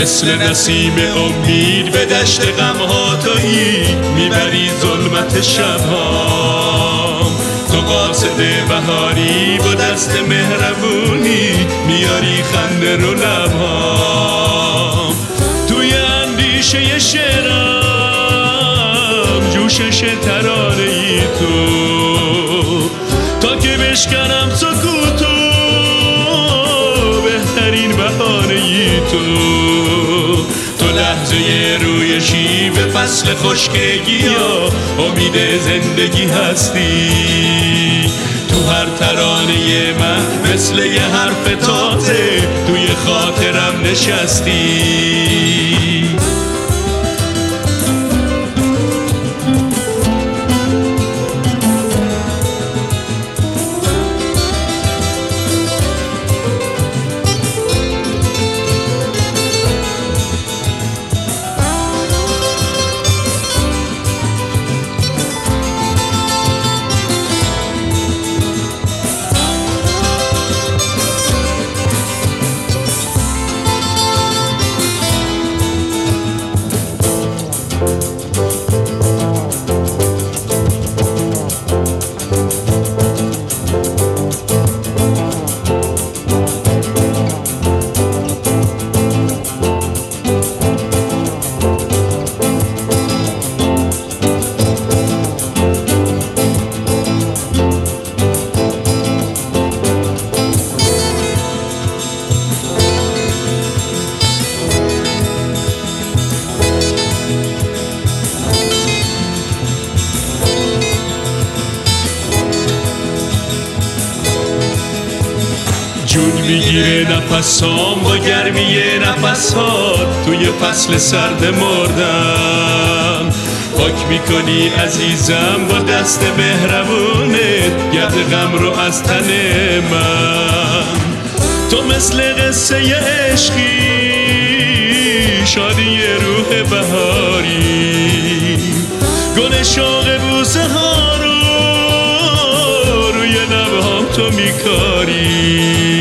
مثل نسیم امید به دشت غمها تویی، میبری ظلمت شبها. تو قاصد بهاری با دست مهربونی، میاری خنده رو لبها. توی اندیشه شعرم جوشش ترانه ای تو، تا که بشکنم سکوتو بهترین بهانه ای تو. تو لحظه روی شیب فصل خشکگی ها، امید زندگی هستی. تو هر ترانه من مثل یه حرف تازه، توی خاطرم نشستی. جون میگیره نفسام با گرمی نفسات، توی فصل سرد مردم. پاک میکنی عزیزم با دست مهربونت گرد غم رو از تن من. تو مثل قصه عشقی، شادی روح بهاری، گل شوق بوسه ها رو روی لبهام تو میکاری.